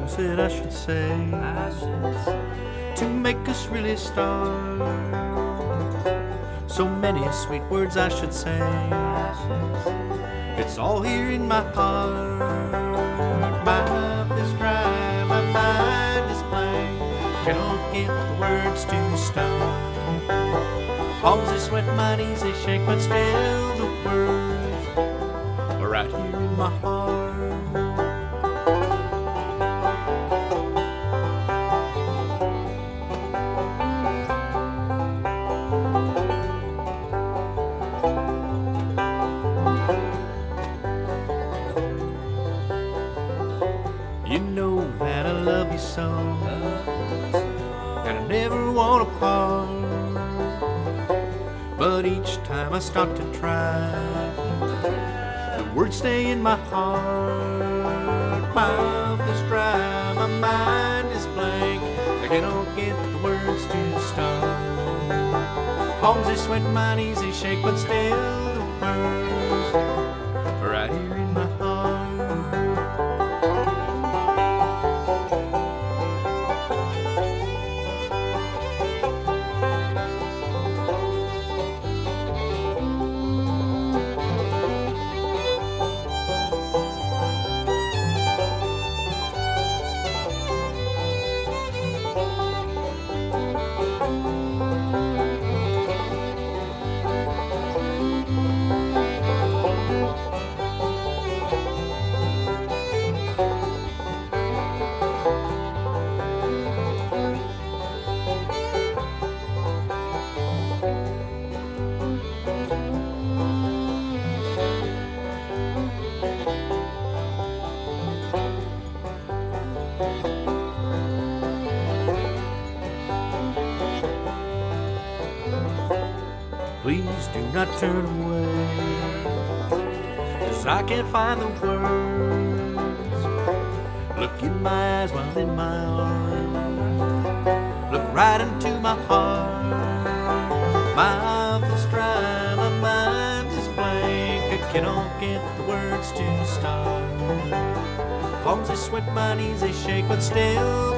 words that I should say to make us really start. So many sweet words I should say. It's all here in my heart. My mouth is dry, my mind is blank. Cannot get the words to start. Palms are sweat, my knees they shake, but still the words are right here in my heart. You know that I love you so, and I never want to part. But each time I start to try, the words stay in my heart. My mouth is dry, my mind is blank. I cannot get the words to start. Palms they sweat, my knees they shake, but still the words are right here in my heart. Please do not turn away, 'cause I can't find the words. Look in my eyes while in my arms. Look right into my heart. My mouth is dry, my mind is blank. I cannot get the words to start. Palms they sweat, my knees they shake, but still